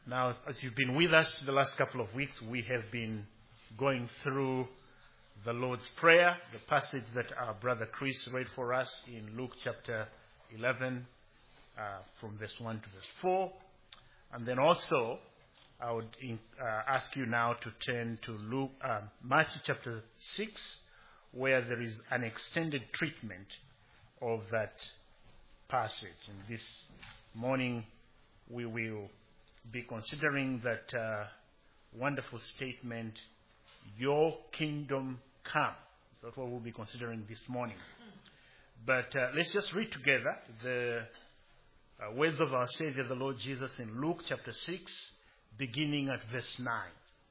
Now, as you've been with us the last couple of weeks, we have been going through the Lord's Prayer, the passage that our brother Chris read for us in Luke chapter 11, from verse 1 to verse 4. And then also, I would ask you now to turn to Matthew chapter 6, where there is an extended treatment of that passage. And this morning, we will be considering that wonderful statement, "Your kingdom come." That's what we'll be considering this morning. But let's just read together the words of our Savior, the Lord Jesus, in Luke chapter 6, beginning at verse 9.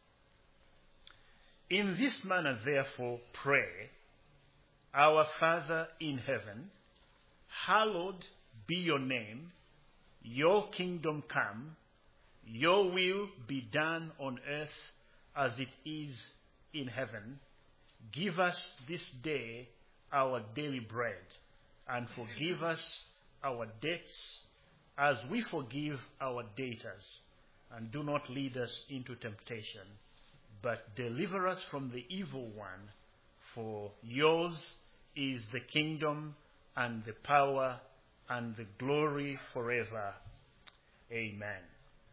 "In this manner, therefore, pray, Our Father in heaven, hallowed be your name. Your kingdom come. Your will be done on earth as it is in heaven. Give us this day our daily bread, and forgive us our debts as we forgive our debtors. And do not lead us into temptation, but deliver us from the evil one. For yours is the kingdom and the power and the glory forever. Amen."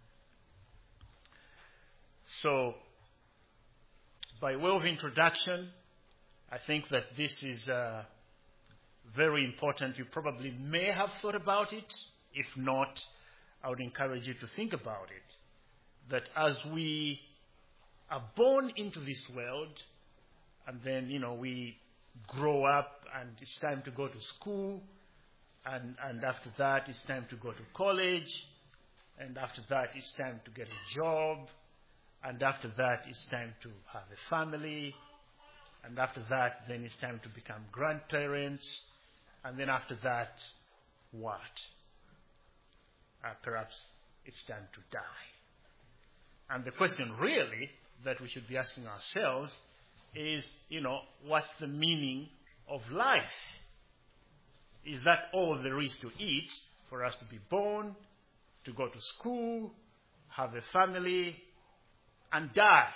So, by way of introduction, I think that this is very important. You probably may have thought about it. If not, I would encourage you to think about it. That as we are born into this world, and then, we grow up, and it's time to go to school, and after that, it's time to go to college, and after that, it's time to get a job, and after that, it's time to have a family, and after that, then it's time to become grandparents, and then after that, what? Perhaps it's time to die. And the question really that we should be asking ourselves is, what's the meaning of life? Is that all there is to it for us to be born, to go to school, have a family, and die?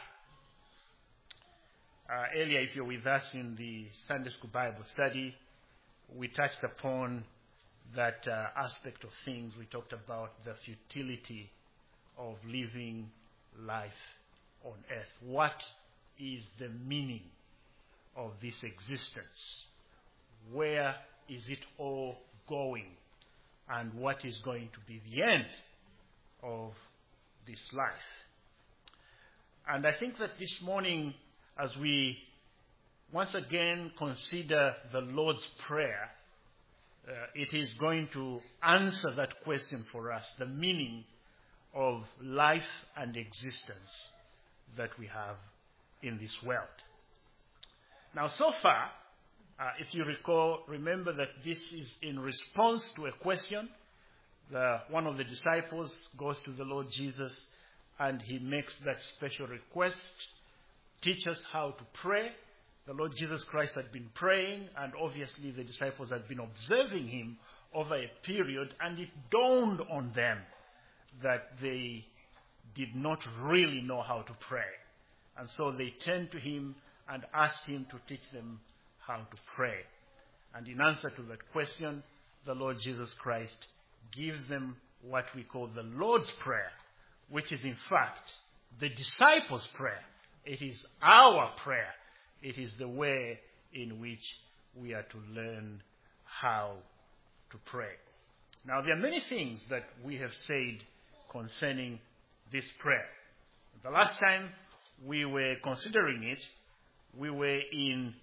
Earlier, if you're with us in the Sunday School Bible study, we touched upon that aspect of things. We talked about the futility of living life on earth. What is the meaning of this existence? Where is it all going? And what is going to be the end of this life? And I think that this morning, as we once again consider the Lord's Prayer, it is going to answer that question for us, the meaning of life and existence that we have in this world. Now, so far, if you remember that this is in response to a question. One of the disciples goes to the Lord Jesus and he makes that special request, teach us how to pray. The Lord Jesus Christ had been praying, and obviously the disciples had been observing him over a period, and it dawned on them that they did not really know how to pray. And so they turned to him and asked him to teach them how to pray. And in answer to that question, the Lord Jesus Christ gives them what we call the Lord's Prayer, which is in fact the disciples' prayer. It is our prayer. It is the way in which we are to learn how to pray. Now, there are many things that we have said concerning this prayer. The last time we were considering it, we were in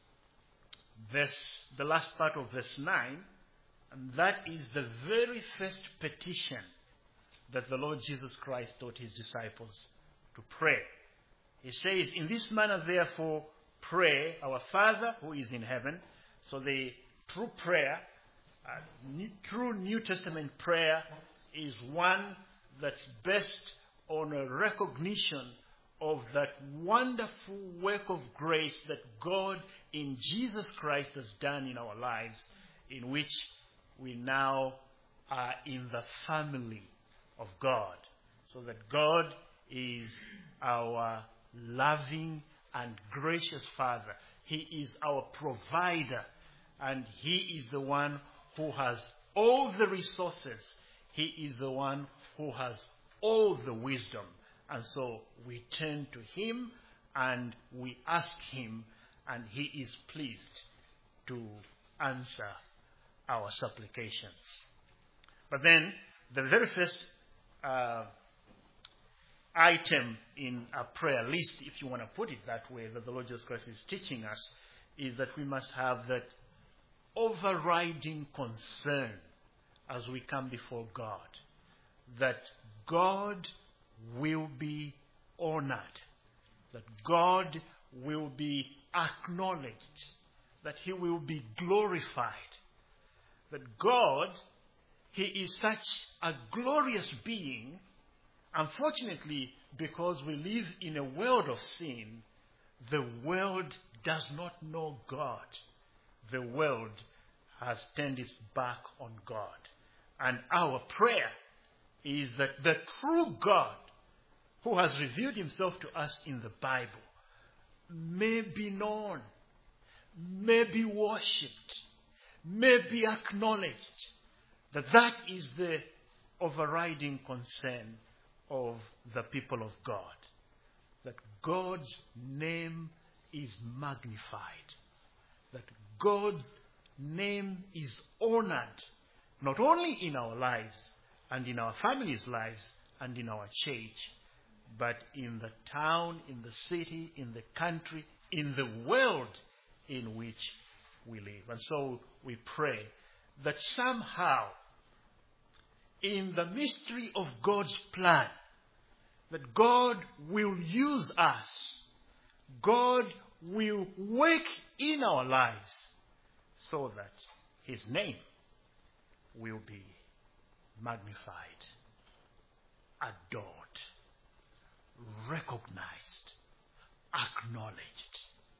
the last part of verse 9, and that is the very first petition that the Lord Jesus Christ taught his disciples to pray. He says, "In this manner, therefore, pray, Our Father who is in heaven." So the true prayer, true New Testament prayer, is one that's based on a recognition of that wonderful work of grace that God in Jesus Christ has done in our lives, in which we now are in the family of God. So that God is our loving and gracious Father. He is our provider. And He is the one who has all the resources. He is the one who has all the wisdom. And so we turn to Him and we ask Him, and He is pleased to answer our supplications. But then, the very first item in a prayer list, if you want to put it that way, that the Lord Jesus Christ is teaching us, is that we must have that overriding concern as we come before God, that God will be honored, that God will be acknowledged, that He will be glorified, that God, He is such a glorious being. Unfortunately, because we live in a world of sin, the world does not know God. The world has turned its back on God. And our prayer is that the true God, who has revealed Himself to us in the Bible, may be known, may be worshipped, may be acknowledged. That is the overriding concern of the people of God. That God's name is magnified. That God's name is honored, not only in our lives and in our families' lives and in our church, but in the town, in the city, in the country, in the world in which we live. And so we pray that somehow, in the mystery of God's plan, that God will use us. God will work in our lives so that His name will be magnified, adored, recognized, acknowledged.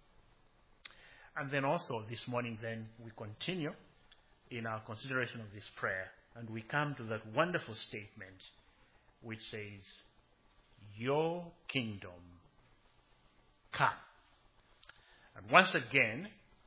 And then also this morning then we continue in our consideration of this prayer, and we come to that wonderful statement which says, "Your kingdom come." And once again,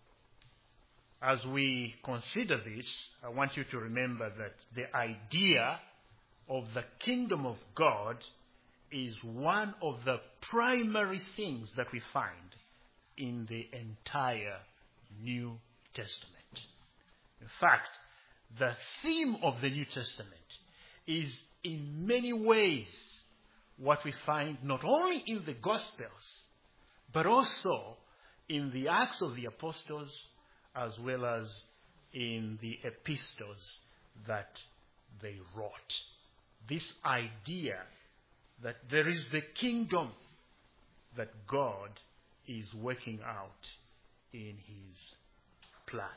as we consider this, I want you to remember that the idea of the kingdom of God is one of the primary things that we find in the entire New Testament. In fact, the theme of the New Testament is in many ways what we find not only in the Gospels, but also in the Acts of the Apostles, as well as in the epistles that they wrote. This idea that there is the kingdom that God is working out in His plan.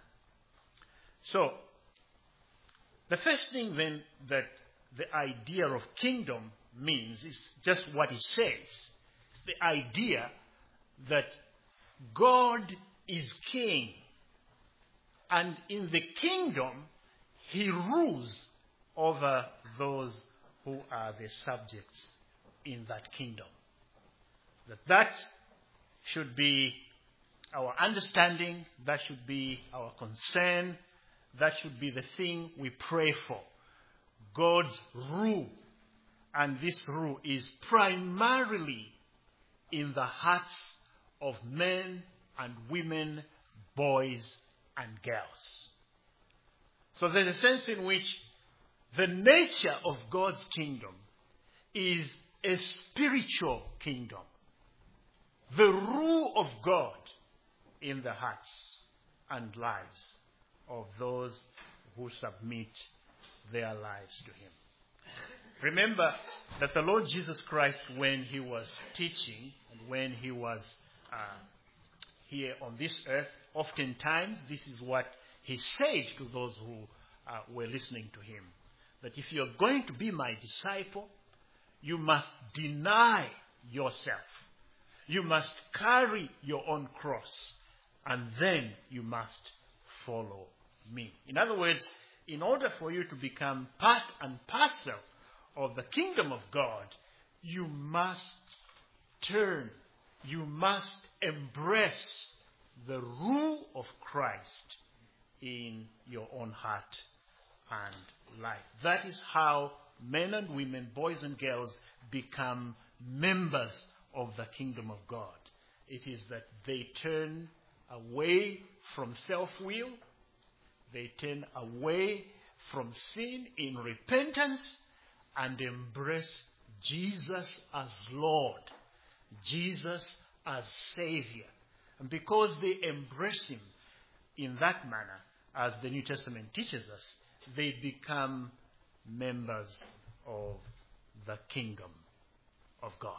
So, the first thing then that the idea of kingdom means is just what it says. It's the idea that God is king. And in the kingdom, He rules over those who are the subjects in that kingdom. That should be our understanding, that should be our concern, that should be the thing we pray for. God's rule. And this rule is primarily in the hearts of men and women, boys and girls. So there's a sense in which the nature of God's kingdom is a spiritual kingdom. The rule of God in the hearts and lives of those who submit their lives to Him. Remember that the Lord Jesus Christ, when He was teaching and when He was here on this earth, oftentimes this is what He said to those who were listening to Him. That if you're going to be my disciple, you must deny yourself. You must carry your own cross. And then you must follow me. In other words, in order for you to become part and parcel of the kingdom of God, you must turn, you must embrace the rule of Christ in your own heart and life. That is how men and women, boys and girls, become members of the kingdom of God. It is that they turn away from self-will, they turn away from sin in repentance and embrace Jesus as Lord, Jesus as Savior. And because they embrace Him in that manner, as the New Testament teaches us, they become members of the kingdom of God.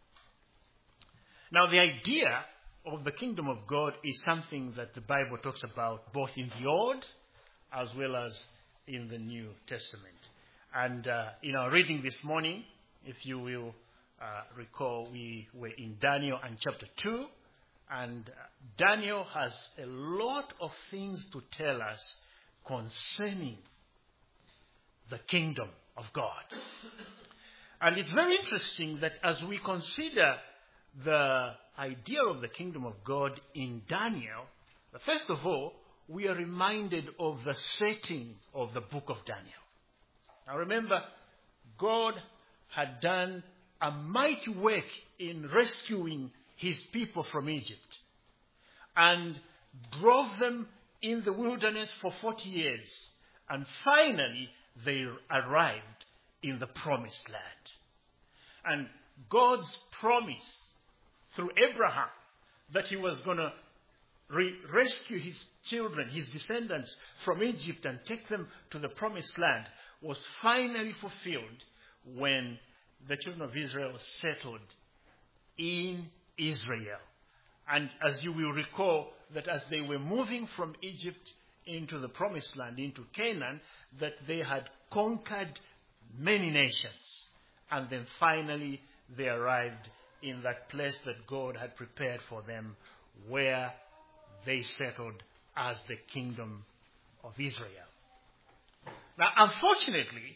Now, the idea of the kingdom of God is something that the Bible talks about both in the Old as well as in the New Testament. And in our reading this morning, if you will recall, we were in Daniel and chapter 2. And Daniel has a lot of things to tell us concerning the kingdom of God. And it's very interesting that as we consider the idea of the kingdom of God in Daniel, first of all, we are reminded of the setting of the book of Daniel. Now remember, God had done a mighty work in rescuing His people from Egypt and drove them in the wilderness for 40 years. And finally, they arrived in the promised land. And God's promise through Abraham that He was going to rescue His children, His descendants from Egypt and take them to the promised land was finally fulfilled when the children of Israel settled in Israel. And as you will recall, that as they were moving from Egypt into the promised land, into Canaan, that they had conquered many nations. And then finally they arrived in that place that God had prepared for them, where they settled as the kingdom of Israel. Now, unfortunately,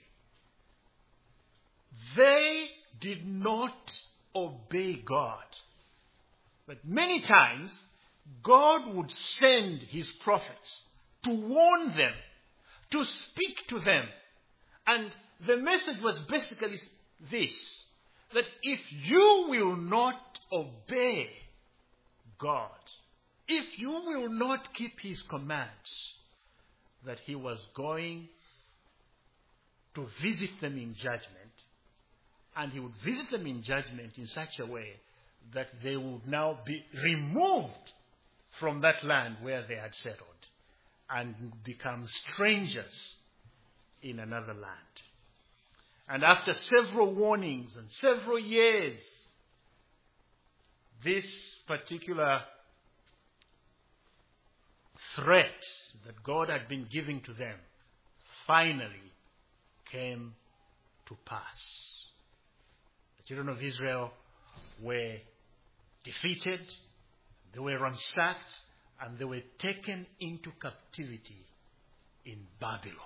they did not obey God. But many times, God would send His prophets to warn them, to speak to them. And the message was basically this, that if you will not obey God, if you will not keep His commands, that He was going to visit them in judgment, and He would visit them in judgment in such a way that they would now be removed from that land where they had settled and become strangers in another land. And after several warnings and several years, this particular threat that God had been giving to them finally came to pass. The children of Israel were defeated, they were ransacked, and they were taken into captivity in Babylon.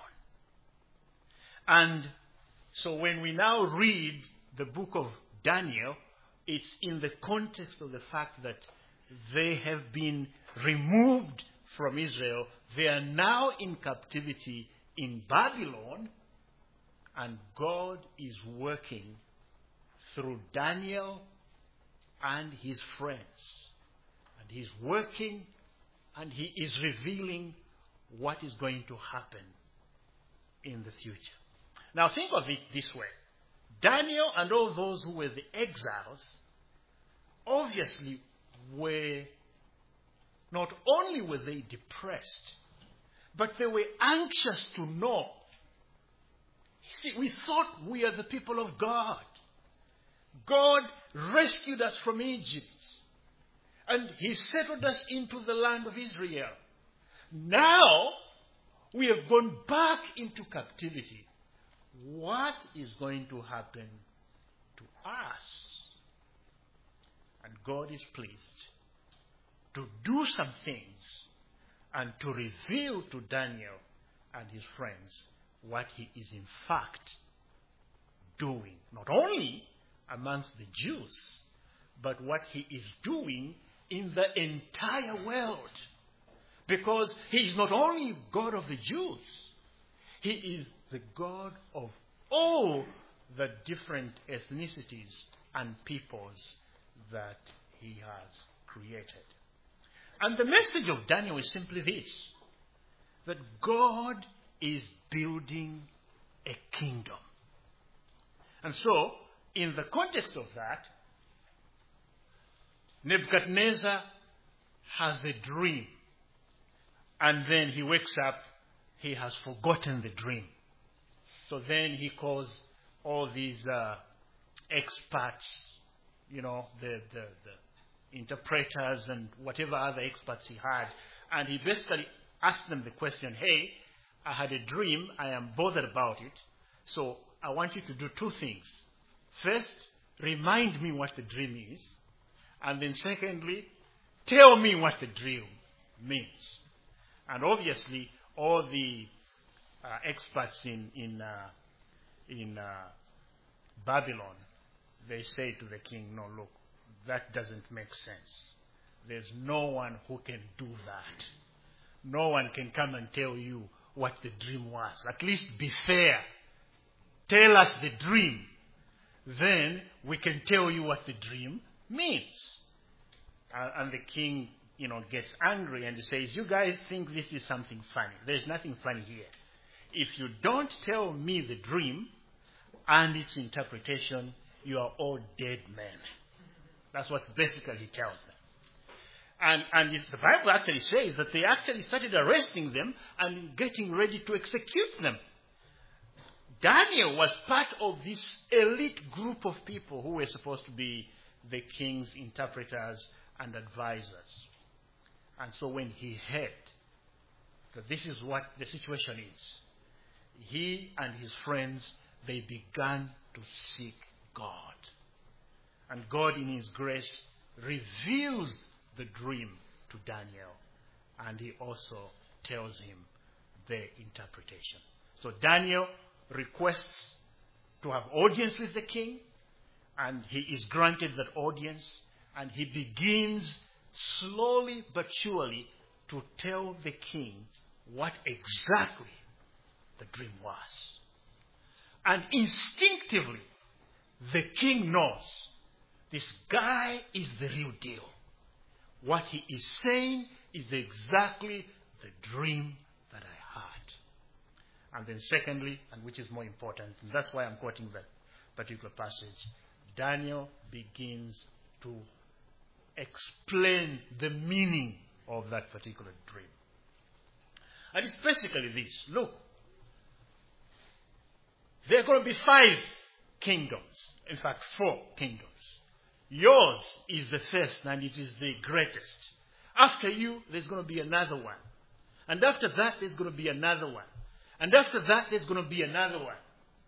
And so when we now read the book of Daniel, it's in the context of the fact that they have been removed from Israel. They are now in captivity in Babylon, and God is working through Daniel and his friends. And He's working and He is revealing what is going to happen in the future. Now think of it this way. Daniel and all those who were the exiles obviously were, not only were they depressed, but they were anxious to know. You see, we thought we are the people of God. God rescued us from Egypt, and He settled us into the land of Israel. Now we have gone back into captivity. What is going to happen to us? And God is pleased to do some things and to reveal to Daniel and his friends what He is in fact doing, not only amongst the Jews, but what he is doing in the entire world. Because he is not only God of the Jews, he is the God of all the different ethnicities and peoples that he has created. And the message of Daniel is simply this, that God is building a kingdom. And so, in the context of that, Nebuchadnezzar has a dream. And then he wakes up, he has forgotten the dream. So then he calls all these experts, the interpreters and whatever other experts he had. And he basically asked them the question, hey, I had a dream, I am bothered about it. So I want you to do two things. First, remind me what the dream is. And then secondly, tell me what the dream means. And obviously, all the experts in Babylon, they say to the king, no, look, that doesn't make sense. There's no one who can do that. No one can come and tell you what the dream was. At least be fair. Tell us the dream. Then we can tell you what the dream means. And the king, gets angry and he says, you guys think this is something funny. There's nothing funny here. If you don't tell me the dream and its interpretation, you are all dead men. That's what basically he tells them. And the Bible actually says that they actually started arresting them and getting ready to execute them. Daniel was part of this elite group of people who were supposed to be the king's interpreters and advisors. And so when he heard that this is what the situation is, he and his friends, they began to seek God. And God in his grace reveals the dream to Daniel, and he also tells him the interpretation. So Daniel requests to have audience with the king, and he is granted that audience, and he begins slowly but surely to tell the king what exactly the dream was. And instinctively, the king knows this guy is the real deal. What he is saying is exactly the dream that I had. And then secondly, and which is more important, and that's why I'm quoting that particular passage, Daniel begins to explain the meaning of that particular dream. And it's basically this. Look, there are going to be 5 kingdoms. In fact, 4 kingdoms. Yours is the first and it is the greatest. After you, there's going to be another one. And after that, there's going to be another one. And after that, there's going to be another one.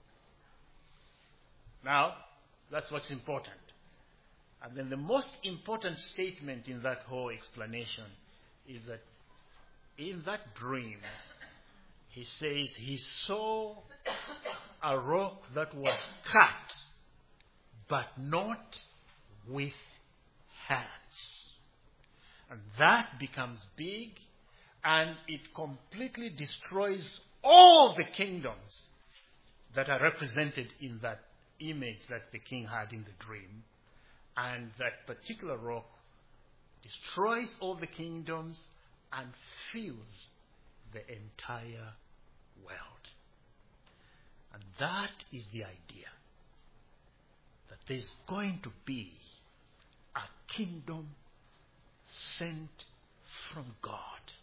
Now, that's what's important. And then the most important statement in that whole explanation is that in that dream, he says he saw a rock that was cut, but not with hands. And that becomes big, and it completely destroys all the kingdoms that are represented in that image that the king had in the dream. And that particular rock destroys all the kingdoms and fills the entire world. And that is the idea. That there's going to be a kingdom sent from God.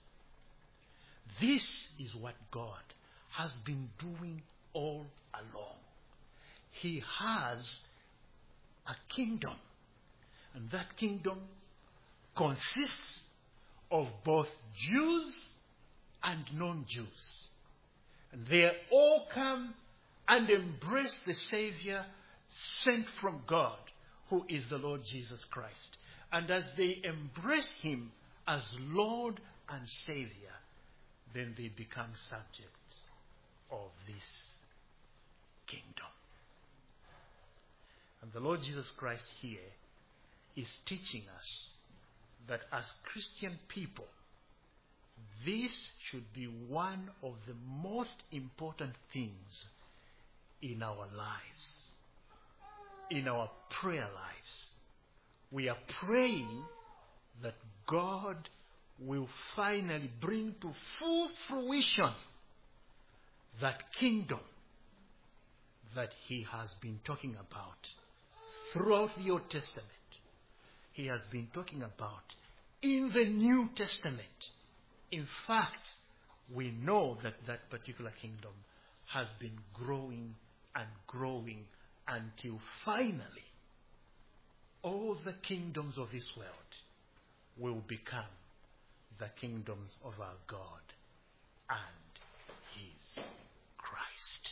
This is what God has been doing all along. He has a kingdom. And that kingdom consists of both Jews and non-Jews. And they all come and embrace the Savior sent from God, who is the Lord Jesus Christ. And as they embrace him as Lord and Savior, then they become subjects of this kingdom. And the Lord Jesus Christ here is teaching us that as Christian people, this should be one of the most important things in our lives, in our prayer lives. We are praying that God will finally bring to full fruition that kingdom that He has been talking about throughout the Old Testament. He has been talking about in the New Testament. In fact, we know that that particular kingdom has been growing and growing until finally all the kingdoms of this world will become the kingdoms of our God and His Christ.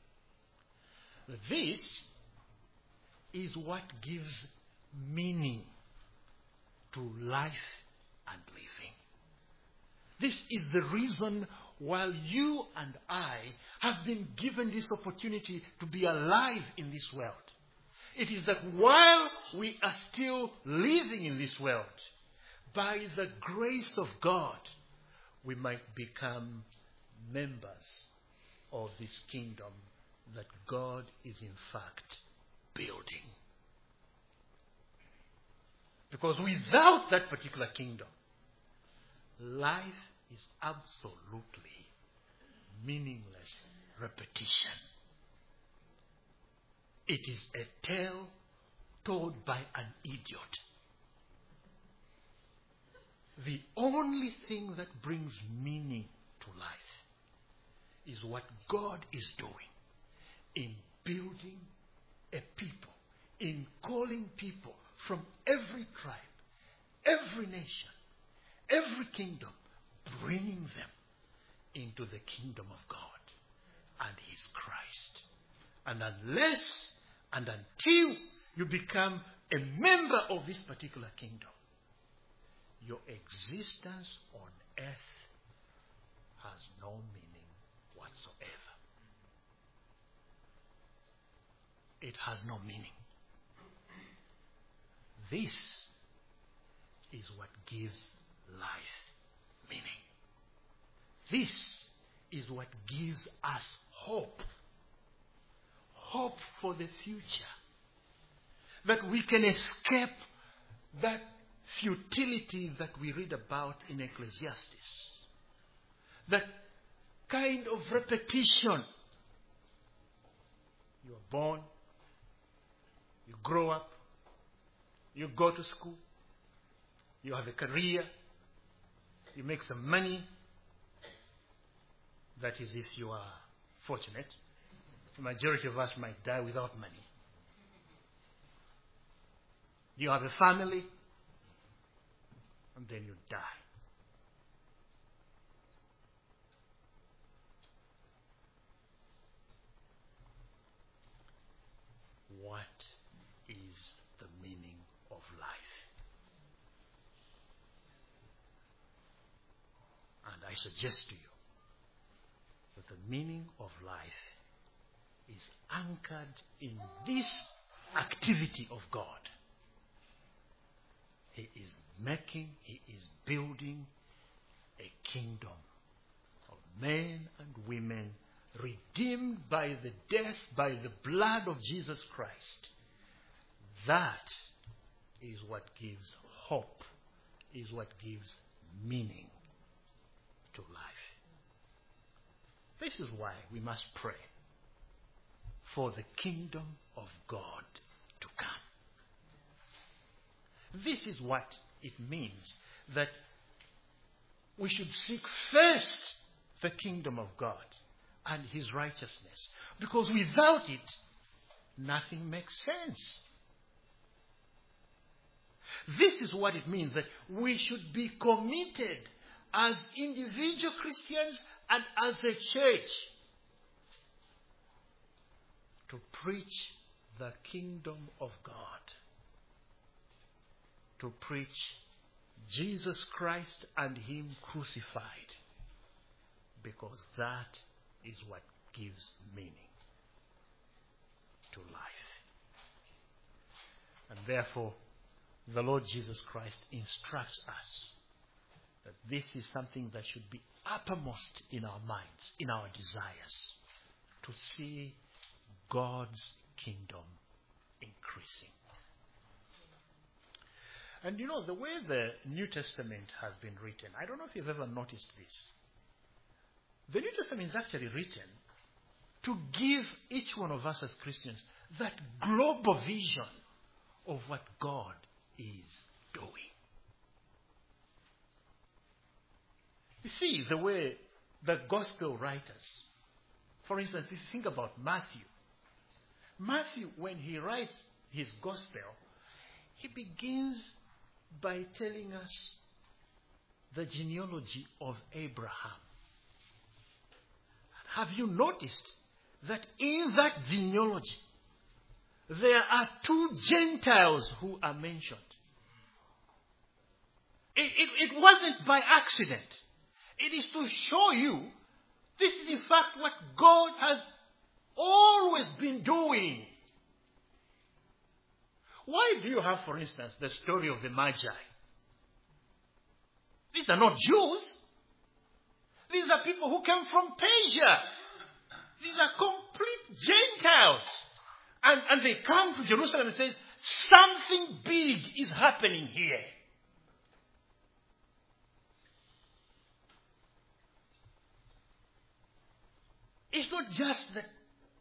This is what gives meaning to life and living. This is the reason why you and I have been given this opportunity to be alive in this world. It is that while we are still living in this world, by the grace of God, we might become members of this kingdom that God is in fact building. Because without that particular kingdom, life is absolutely meaningless repetition. It is a tale told by an idiot. The only thing that brings meaning to life is what God is doing in building a people, in calling people from every tribe, every nation, every kingdom, bringing them into the kingdom of God and His Christ. And unless and until you become a member of this particular kingdom, your existence on earth has no meaning whatsoever. It has no meaning. This is what gives life meaning. This is what gives us hope. Hope for the future. That we can escape that futility that we read about in Ecclesiastes. That kind of repetition. You are born, you grow up, you go to school, you have a career, you make some money. That is if you are fortunate. The majority of us might die without money. You have a family, and then you die. What is the meaning of life? And I suggest to you that the meaning of life is anchored in this activity of God. He is building a kingdom of men and women redeemed by the death, by the blood of Jesus Christ. That is what gives hope, is what gives meaning to life. This is why we must pray for the kingdom of God to come. This is what it means that we should seek first the kingdom of God and His righteousness. Because without it, nothing makes sense. This is what it means that we should be committed as individual Christians and as a church to preach the kingdom of God. To preach Jesus Christ and Him crucified. Because that is what gives meaning to life. therefore, the Lord Jesus Christ instructs us that this is something that should be uppermost in our minds, in our desires, to see God's kingdom increasing. And you know, the way the New Testament has been written, I don't know if you've ever noticed this. The New Testament is actually written to give each one of us as Christians that global vision of what God is doing. You see, the way the gospel writers, for instance, if you think about Matthew, when he writes his gospel, he begins by telling us the genealogy of Abraham. Have you noticed that in that genealogy, there are 2 Gentiles who are mentioned? It wasn't by accident. It is to show you this is in fact what God has always been doing. Why do you have, for instance, the story of the Magi? These are not Jews. These are people who came from Persia. These are complete Gentiles. And they come to Jerusalem and say, something big is happening here. It's not just that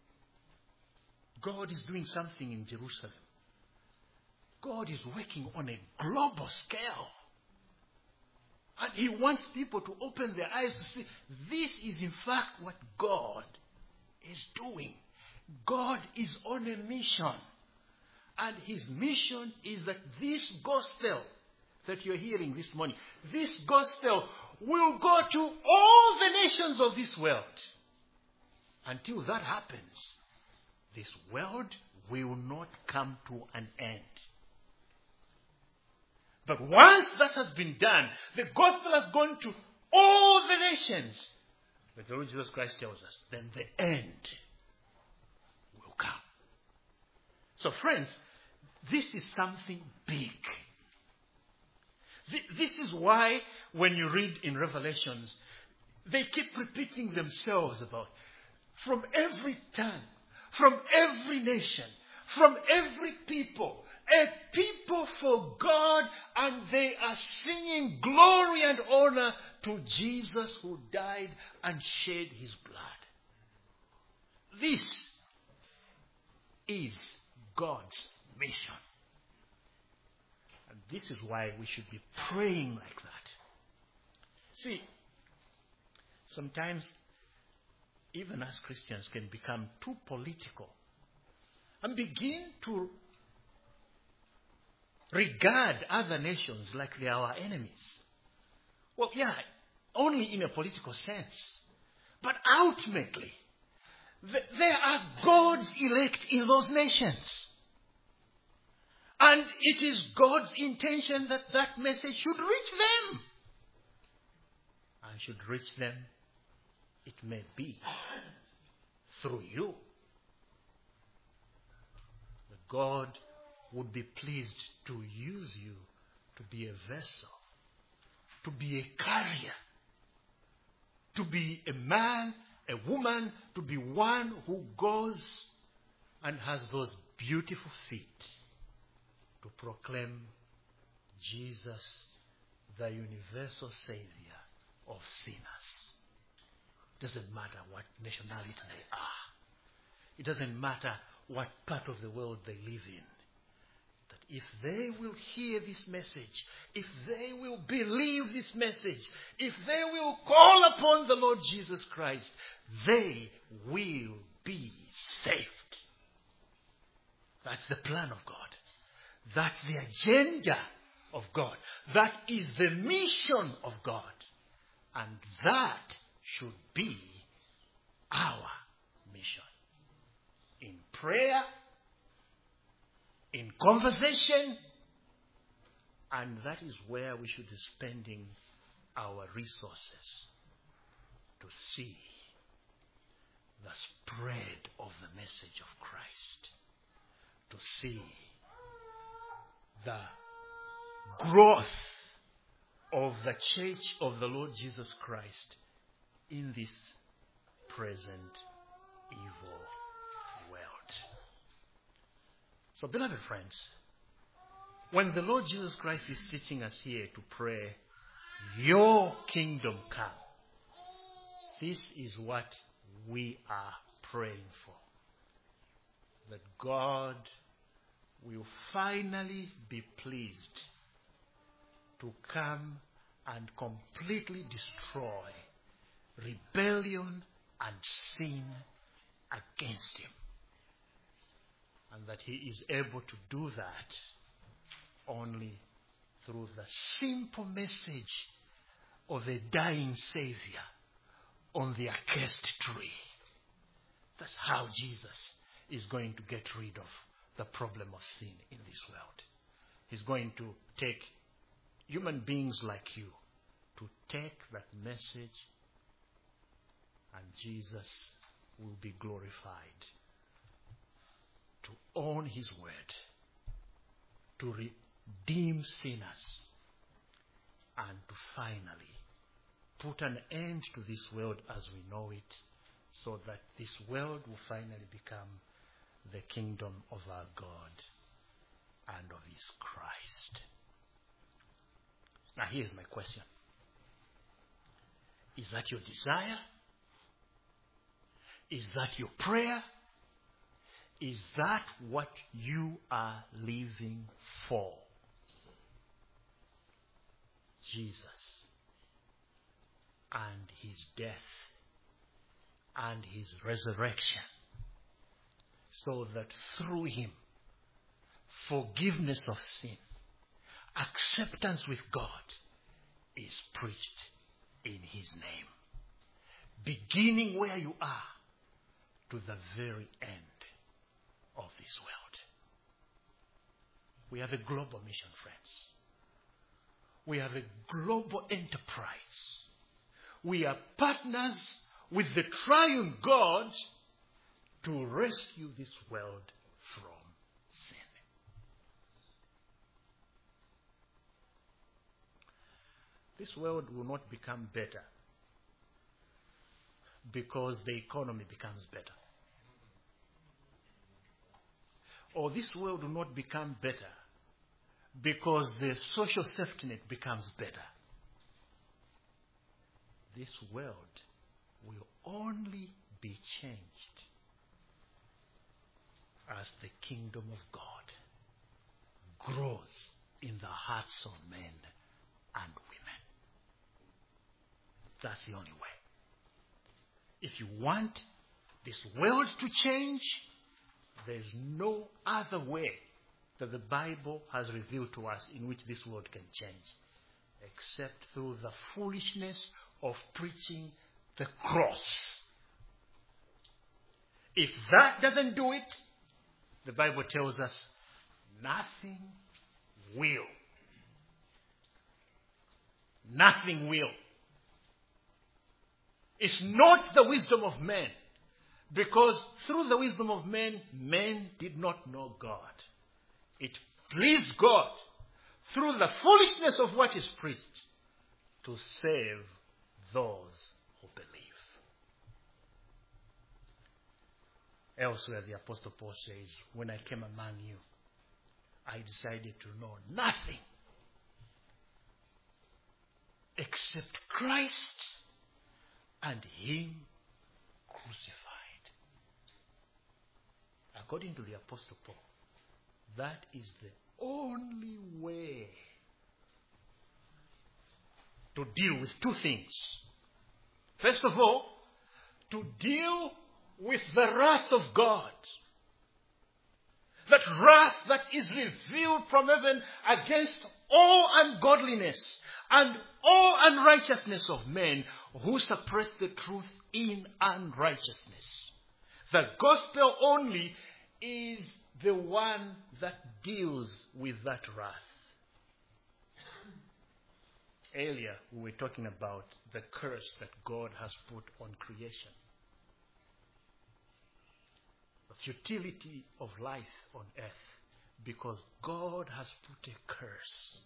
God is doing something in Jerusalem. God is working on a global scale. And he wants people to open their eyes to see this is in fact what God is doing. God is on a mission. And his mission is that this gospel that you're hearing this morning, this gospel will go to all the nations of this world. Until that happens, this world will not come to an end. But once that has been done, the gospel has gone to all the nations. But the Lord Jesus Christ tells us, then the end will come. So friends, this is something big. This is why when you read in Revelations, they keep repeating themselves about from every tongue, from every nation, from every people, a people for God, and they are singing glory and honor to Jesus who died and shed his blood. This is God's mission. And this is why we should be praying like that. See, sometimes even as Christians can become too political and begin to regard other nations like they are our enemies. Well, yeah, only in a political sense. But ultimately, there are God's elect in those nations. And it is God's intention that that message should reach them. And should reach them, it may be, through you. But God would be pleased to use you to be a vessel, to be a carrier, to be a man, a woman, to be one who goes and has those beautiful feet to proclaim Jesus, the universal Savior of sinners. Doesn't matter what nationality they are. It doesn't matter what part of the world they live in. That if they will hear this message, if they will believe this message, if they will call upon the Lord Jesus Christ, they will be saved. That's the plan of God. That's the agenda of God. That is the mission of God. And that should be our mission. In prayer, in conversation, and that is where we should be spending our resources to see the spread of the message of Christ, to see the growth of the church of the Lord Jesus Christ in this present evil world. So, beloved friends, when the Lord Jesus Christ is teaching us here to pray, your kingdom come, this is what we are praying for. That God will finally be pleased to come and completely destroy rebellion and sin against him. And that he is able to do that only through the simple message of a dying Savior on the accursed tree. That's how Jesus is going to get rid of the problem of sin in this world. He's going to take human beings like you to take that message, and Jesus will be glorified, to own his word, to redeem sinners, and to finally put an end to this world as we know it, so that this world will finally become the kingdom of our God and of his Christ. Now here's my question. Is that your desire? Is that your prayer? Is that what you are living for? Jesus and his death and his resurrection, so that through him forgiveness of sin, acceptance with God is preached in his name, beginning where you are to the very end of this world. We have a global mission, friends. We have a global enterprise. We are partners with the triune God to rescue this world from sin. This world will not become better because the economy becomes better. Or this world will not become better because the social safety net becomes better. This world will only be changed as the kingdom of God grows in the hearts of men and women. That's the only way. If you want this world to change, there's no other way that the Bible has revealed to us in which this world can change, except through the foolishness of preaching the cross. If that doesn't do it, the Bible tells us nothing will. Nothing will. It's not the wisdom of men, because through the wisdom of men, men did not know God. It pleased God through the foolishness of what is preached to save those who believe. Elsewhere, the Apostle Paul says, when I came among you, I decided to know nothing except Christ and him crucified. According to the Apostle Paul, that is the only way to deal with two things. First of all, to deal with the wrath of God. That wrath that is revealed from heaven against all ungodliness and all unrighteousness of men who suppress the truth in unrighteousness. The gospel only is the one that deals with that wrath. Earlier, we were talking about the curse that God has put on creation. The futility of life on earth Because God has put a curse.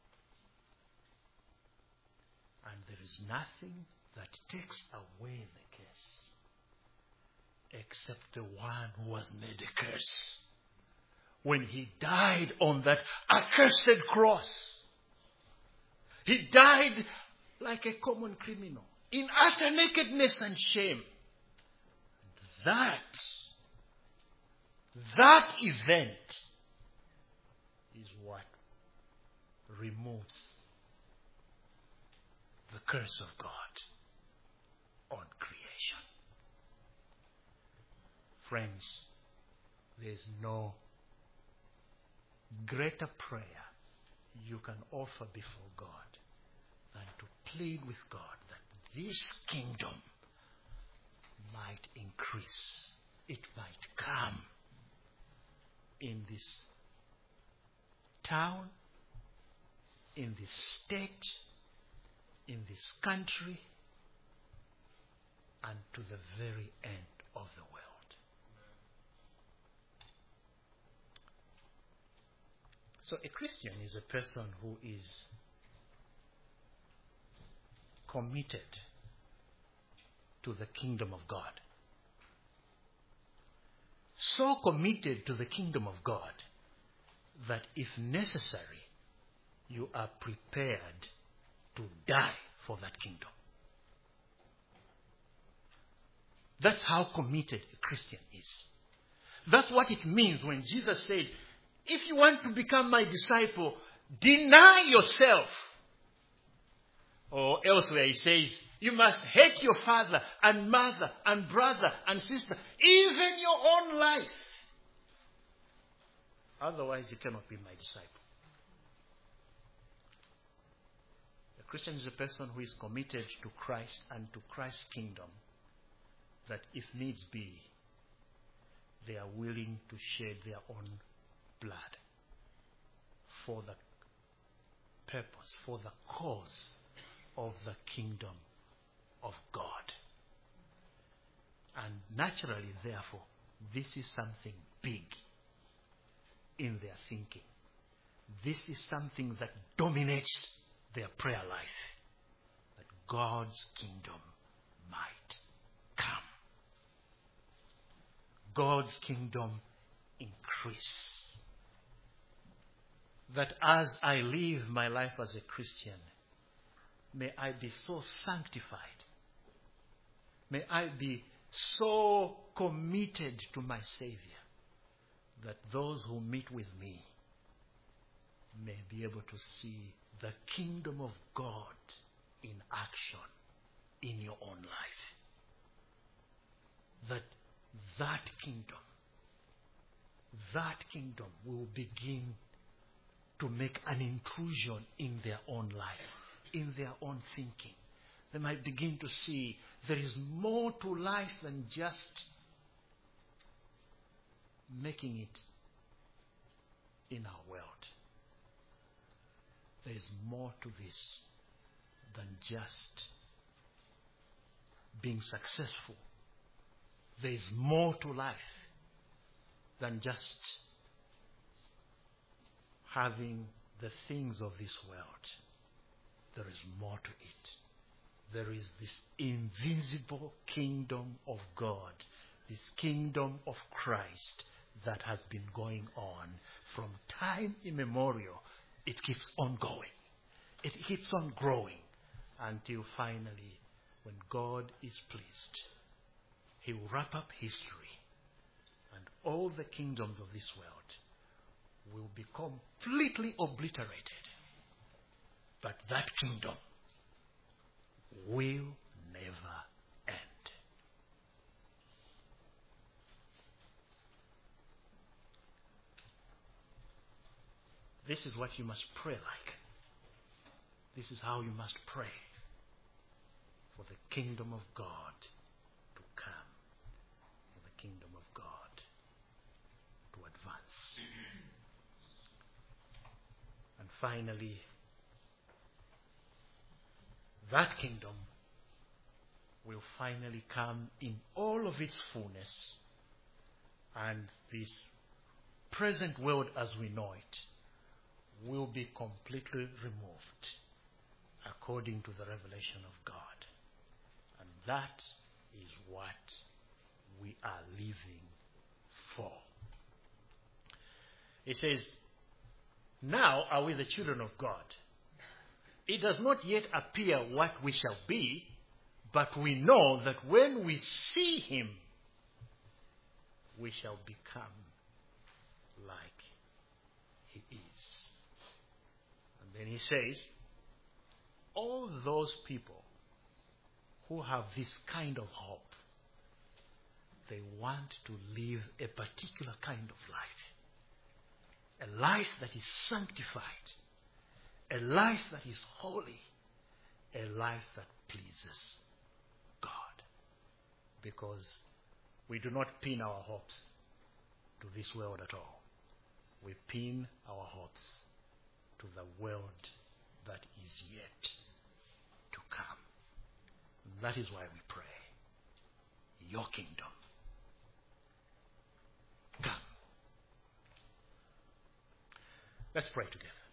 And there is nothing that takes away the curse except the one who has made a curse. When he died on that accursed cross, he died like a common criminal, in utter nakedness and shame. That event is what removes the curse of God on creation. Friends, there is no greater prayer you can offer before God than to plead with God that this kingdom might increase. It might come in this town, in this state, in this country, and to the very end of the world. So a Christian is a person who is committed to the kingdom of God. So committed to the kingdom of God that if necessary, you are prepared to die for that kingdom. That's how committed a Christian is. That's what it means when Jesus said, if you want to become my disciple, deny yourself. Or elsewhere he says, you must hate your father and mother and brother and sister, even your own life. Otherwise you cannot be my disciple. A Christian is a person who is committed to Christ and to Christ's kingdom, that if needs be, they are willing to shed their own blood for the purpose, for the cause of the kingdom of God. And naturally, therefore, this is something big in their thinking. This is something that dominates their prayer life, that God's kingdom might come. God's kingdom increase. That as I live my life as a Christian, may I be so sanctified. May I be so committed to my Savior that those who meet with me may be able to see the kingdom of God in action in your own life. That kingdom will begin to make an intrusion in their own life, in their own thinking. They might begin to see there is more to life than just making it in our world. There is more to this than just being successful. There is more to life than just having the things of this world. There is more to it. There is this invisible kingdom of God, this kingdom of Christ that has been going on from time immemorial. It keeps on going. It keeps on growing until finally, when God is pleased, He will wrap up history and all the kingdoms of this world will be completely obliterated. But that kingdom will never end. This is what you must pray like. This is how you must pray for the kingdom of God to come, for the kingdom of God to advance. And finally, that kingdom will finally come in all of its fullness, and this present world as we know it will be completely removed according to the revelation of God. And that is what we are living for. It says, now are we the children of God. It does not yet appear what we shall be, but we know that when we see him, we shall become like he is. And then he says, all those people who have this kind of hope, they want to live a particular kind of life. A life that is sanctified. A life that is holy. A life that pleases God. Because we do not pin our hopes to this world at all. We pin our hopes to the world that is yet to come. And that is why we pray. Your kingdom come. Let's pray together.